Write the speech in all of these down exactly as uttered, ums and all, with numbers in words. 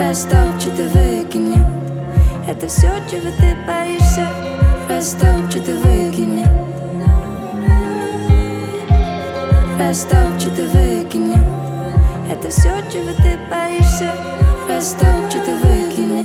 Растопчет и выкинет. Это все, чего ты боишься. Растопчет и выкинет. Растопчет и выкинет. Это все, чего ты боишься. Растопчет и выкинет.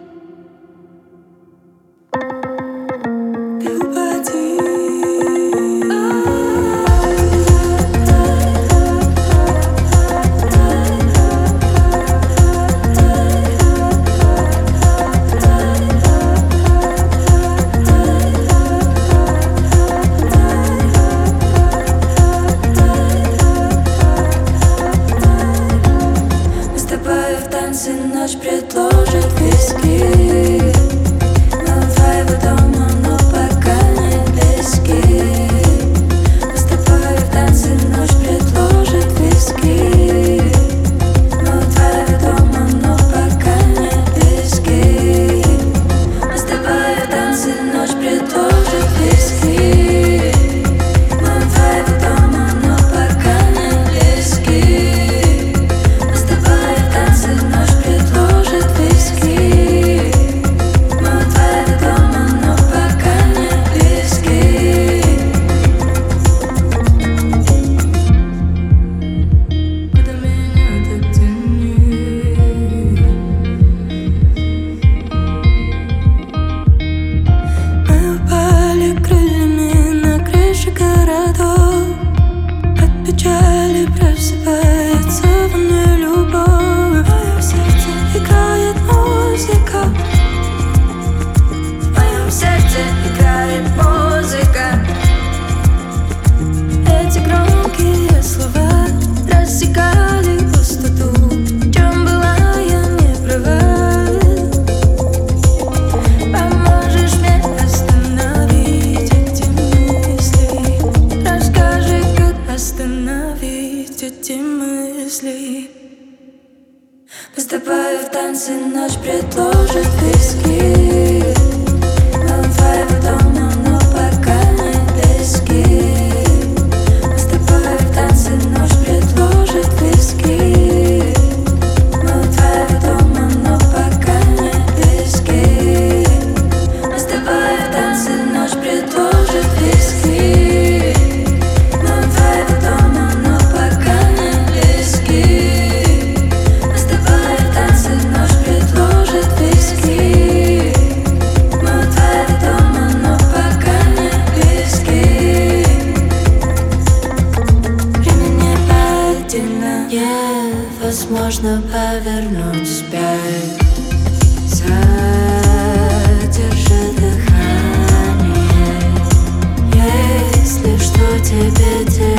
Ночь предложит виски. Мы у твоего дома, но пока не близки. Мы с тобой в танце, ночь предложит виски. Мы у твоего дома, но пока не близки. Мы с тобой в танце, ночь предложит виски. Мы у твоего дома, но пока не близки. Мы с тобой в танце, ночь предложит виски. Мы у твоего дома, но пока не близки. Куда меня так тянет? Мы упали крыльями на крыши городов. От печали просыпается во мне любовь. В моем сердце играет музыка. В моем сердце играет музыка. Эти громкие слова рассекали пустоту. В чем была я не права? Поможешь мне остановить эти мысли. Расскажи, как остановить эти мысли. Мы с тобой в танце, ночь предложит виски. Мы у твоего дома, но пока не близки. Мы с тобой в танце, ночь предложит виски. Мы у твоего дома, но пока не близки. Мы с тобой в танце, ночь предложит виски. Мы у твоего дома, но пока не близки. Мы с тобой в танце, ночь предложит виски. Мы у твоего дома, но пока не близки. Время необъятно, невозможно повернуть вспять. Задержи дыхание, если что тебе делать.